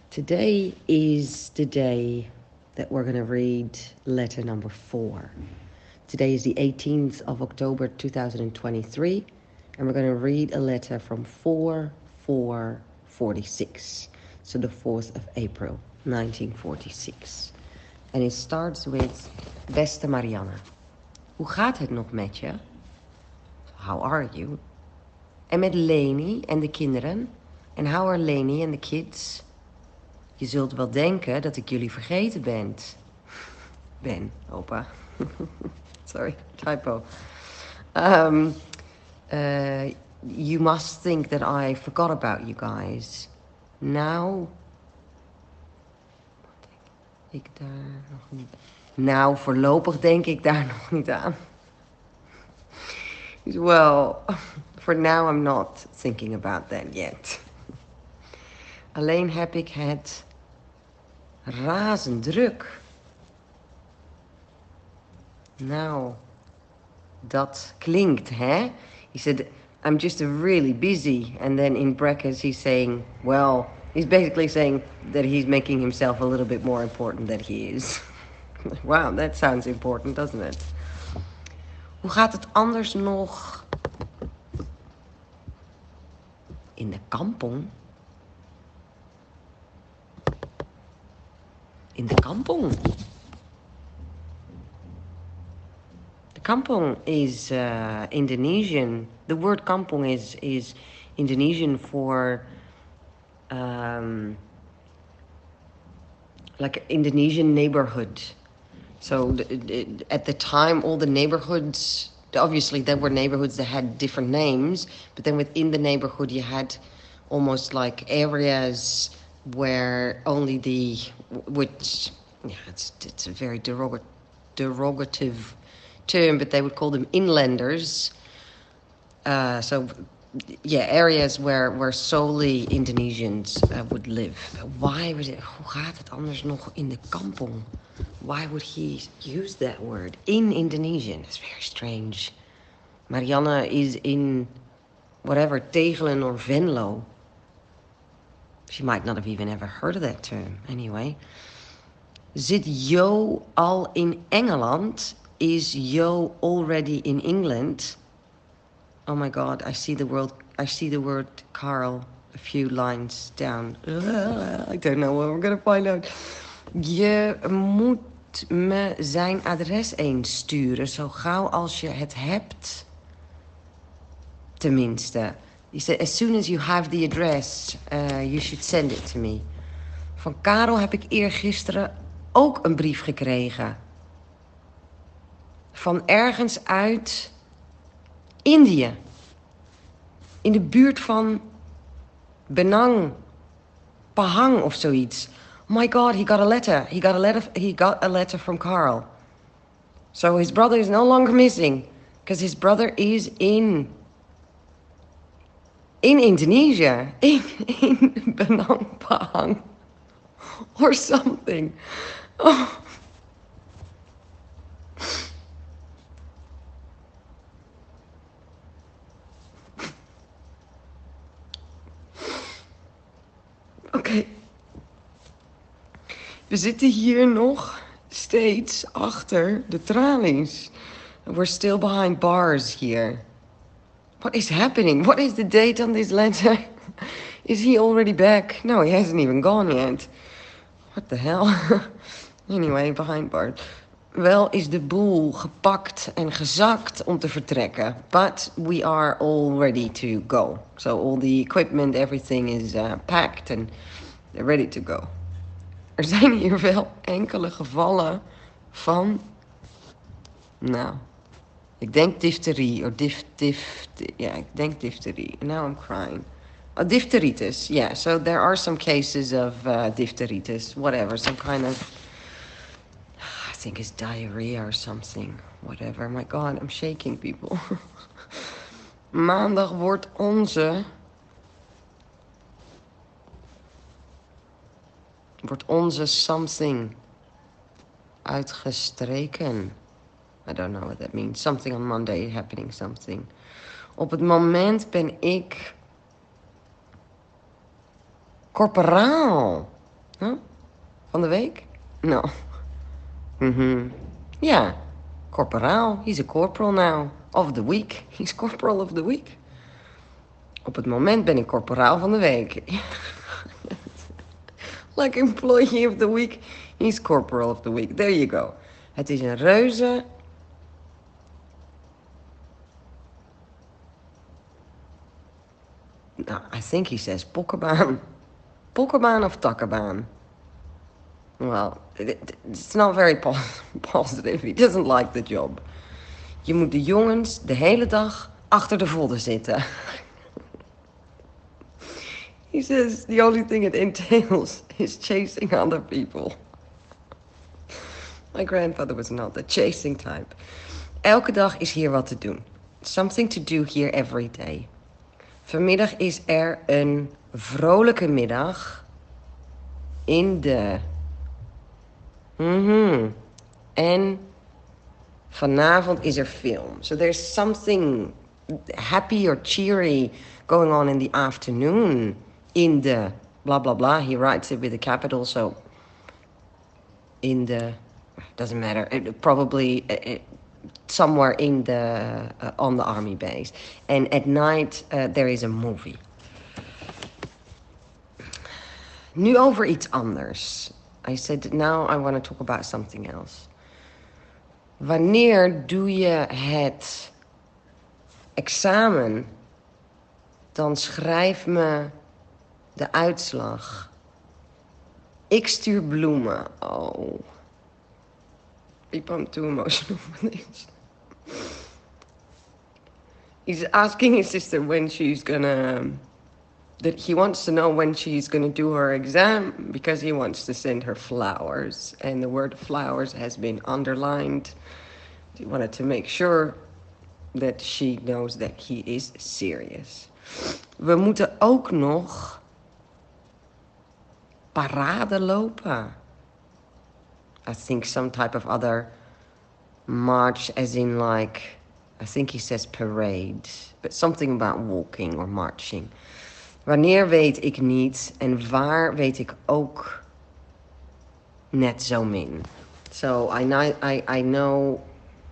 Today is the day that we're going to read letter number 4. Today is the 18th of October 2023, and we're going to read a letter from 4/4/46, so the 4th of April 1946. En it starts with: Beste Marianne, hoe gaat het nog met je? How are you? En met Leni en de kinderen? En how are Leni en de kids? Je zult wel denken dat ik jullie vergeten ben, opa. Sorry, typo. You must think that I forgot about you guys. Nou, ik daar nog niet. Nou, voorlopig denk ik daar nog niet aan. Well, for now I'm not thinking about that yet. Alleen heb ik het razend druk. Nou, dat klinkt, hè? He said, I'm just really busy. And then in brackets he's saying, well, he's basically saying that he's making himself a little bit more important than he is. Wow, that sounds important, doesn't it? Hoe gaat het anders nog in de kampong? In de kampong? The kampong is Indonesian. The word kampong is Indonesian for like Indonesian neighborhood. So at the time, all the neighborhoods, obviously there were neighborhoods that had different names, but then within the neighborhood you had almost like areas where only it's a very derogative term, but they would call them inlanders. Areas where solely Indonesians would live. Why would it? Hoe gaat het anders nog in de kampong? Why would he use that word in Indonesian? It's very strange. Marianne is in whatever, Tegelen or Venlo. She might not have even ever heard of that term. Anyway. Zit Jo al in Engeland? Is Jo already in England? Oh my God, I see the word Carl a few lines down. I don't know what we're gonna find out. Je moet me zijn adres eens sturen, zo gauw als je het hebt. Tenminste. He said, as soon as you have the address, you should send it to me. Van Karel heb ik eergisteren ook een brief gekregen. Van ergens uit Indië. In de buurt van Penang, Pahang of zoiets. Oh my God, he got a letter. He got a letter from Carl. So his brother is no longer missing, because his brother is in Indonesia, in Penang, Pahang, or something. Oh. Oké. We zitten hier nog steeds achter de tralies. We're still behind bars here. What is happening? What is the date on this letter? Is he already back? No, he hasn't even gone yet. What the hell? Anyway, behind bars. Wel is de boel gepakt en gezakt om te vertrekken. But we are all ready to go. So all the equipment, everything is packed and they're ready to go. Er zijn hier wel enkele gevallen van... Nou, ik denk difterie. Of ik denk difterie. Now I'm crying. Diphtheritis, yeah. So there are some cases of diphtheritis. Whatever, some kind of... I think it's diarrhea or something. Whatever. My God, I'm shaking, people. Maandag wordt onze something uitgestreken. I don't know what that means. Something on Monday happening, something. Op het moment ben ik corporaal. Huh? Van de week? No. Yeah. Corporaal. He's a corporal now. Of the week. He's corporal of the week. Op het moment ben ik corporaal van de week. Like employee of the week. He's corporal of the week. There you go. Het is een reuze... No, I think he says pokkerbaan. Pokkerbaan of takkerbaan? Well, it's not very positive. He doesn't like the job. Je moet de jongens de hele dag achter de vodden zitten. He says the only thing it entails is chasing other people. My grandfather was not the chasing type. Elke dag is hier wat te doen. Something to do here every day. Vanmiddag is er een vrolijke middag in de... En vanavond is er film. So there's something happy or cheery going on in the afternoon in the blah blah blah. He writes it with a capital, so in the... Doesn't matter. Probably somewhere in the on the army base. And at night there is a movie. Nu over iets anders. I said now I want to talk about something else. Wanneer doe je het examen, dan schrijf me de uitslag. Ik stuur bloemen. Oh. I'm too emotional for this. He's asking his sister when she's gonna... That he wants to know when she's gonna do her exam because he wants to send her flowers. And the word flowers has been underlined. He wanted to make sure that she knows that he is serious. We moeten ook nog parade lopen. I think some type of other march, as in like, I think he says parade, but something about walking or marching. Wanneer weet ik niet en waar weet ik ook net zo min. So I know,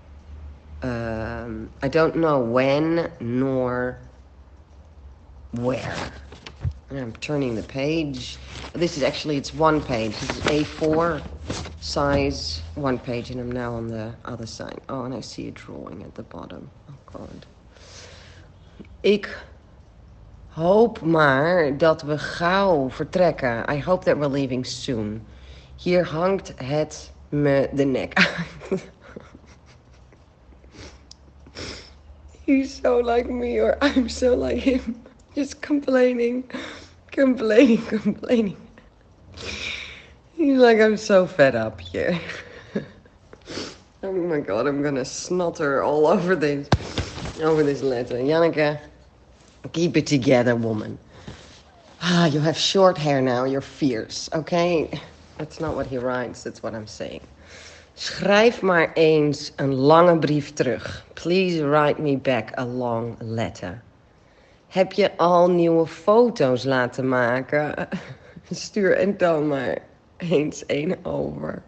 I don't know when nor where. I'm turning the page. This is actually, it's one page. This is A4 size, one page, and I'm now on the other side. Oh, and I see a drawing at the bottom. Oh God. Ik hoop maar dat we gauw vertrekken. I hope that we're leaving soon. Hier hangt het me de nek uit. He's so like me, or I'm so like him. Just complaining. He's like, I'm so fed up here. Oh my God, I'm gonna snotter all over this letter. Janneke, keep it together, woman. You have short hair now, you're fierce, okay? That's not what he writes, that's what I'm saying. Schrijf maar eens een lange brief terug. Please write me back a long letter. Heb je al nieuwe foto's laten maken? Stuur en dan maar eens een over.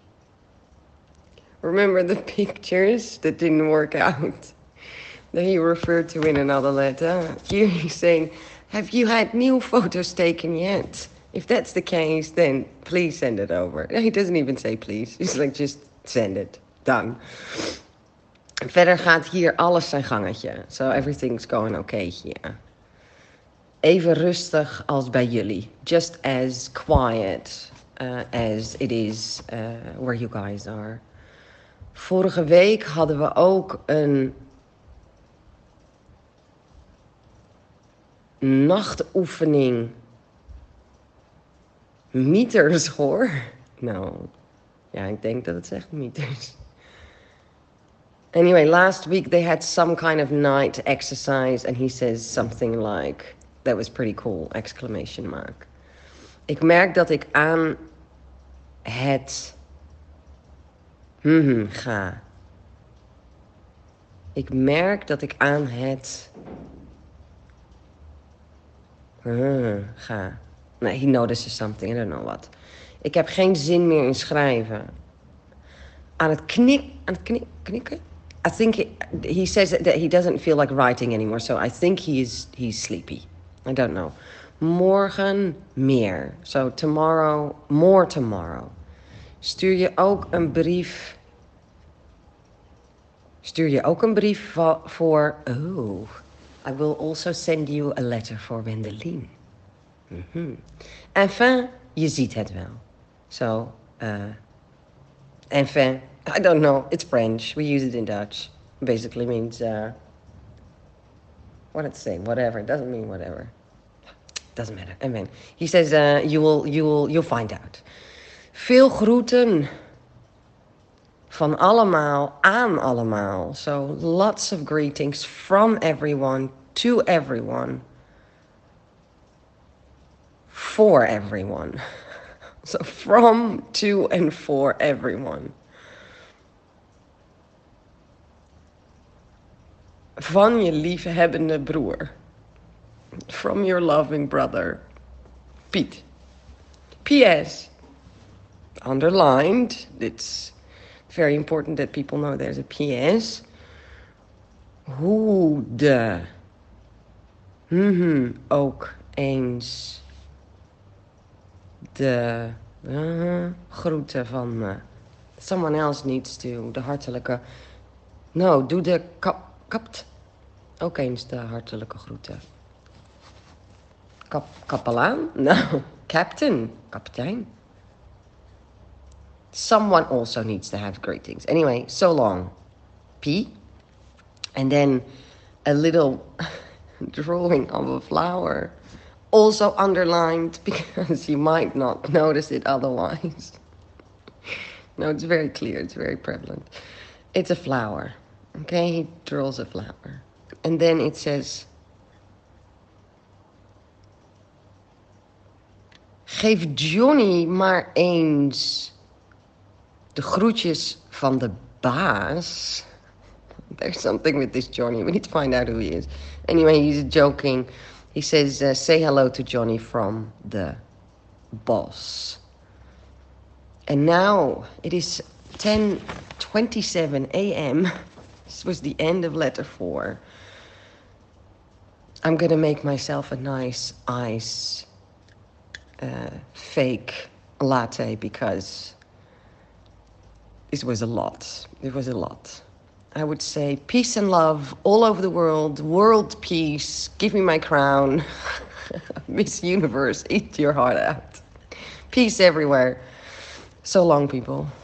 Remember the pictures that didn't work out? That he referred to in another letter? Here he's saying, have you had new photos taken yet? If that's the case, then please send it over. He doesn't even say please. He's like, just send it. Done. Verder gaat hier alles zijn gangetje. So everything's going okay here. Even rustig als bij jullie. Just as quiet as it is where you guys are. Vorige week hadden we ook een nachtoefening. Meters hoor. Nou, ja, ik denk dat het zegt meters. Anyway, last week they had some kind of night exercise and he says something like, that was pretty cool, exclamation mark. Ik merk dat ik aan het ga. Ik merk dat ik aan het ga. Nee, he notices something, I don't know what. Ik heb geen zin meer in schrijven. Aan het knikken? I think he says that he doesn't feel like writing anymore, so I think he's sleepy. I don't know. Morgen meer. So tomorrow, more tomorrow. Stuur je ook een brief voor... Oh, I will also send you a letter for Wendelin. Enfin, je ziet het wel. So, enfin, I don't know. It's French. We use it in Dutch. Basically means, what did it say? Whatever. It doesn't mean whatever. Doesn't matter. I mean, he says, you'll find out. Veel groeten. Van allemaal aan allemaal. So lots of greetings from everyone to everyone. For everyone. So from, to, and for everyone. Van je liefhebbende broer. From your loving brother. Piet. P.S. Underlined. It's very important that people know there's a P.S. Hoe de... ook eens... de... groeten van me. Someone else needs to... de hartelijke... No, doe de kapt... ook eens de hartelijke groeten. Kapelaan? No, captain. Kapitein. Someone also needs to have greetings. Anyway, so long. P. And then a little drawing of a flower. Also underlined because you might not notice it otherwise. No, it's very clear. It's very prevalent. It's a flower. Okay, he draws a flower. And then it says... Geef Johnny maar eens de groetjes van de baas. There's something with this Johnny. We need to find out who he is. Anyway, he's joking. He says, say hello to Johnny from the boss. And now it is 10:27 a.m. This was the end of letter 4. I'm going to make myself a nice ice fake latte because it was a lot. It was a lot. I would say peace and love all over the world. World peace. Give me my crown. Miss Universe, eat your heart out. Peace everywhere. So long, people.